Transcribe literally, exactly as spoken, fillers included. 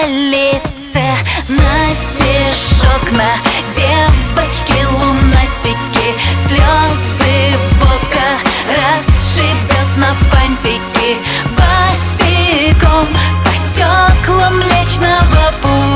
лице на стишок, на девочки-лунатики. Слезы водка расшибет на фантики. Босиком по стеклам Млечного Пути.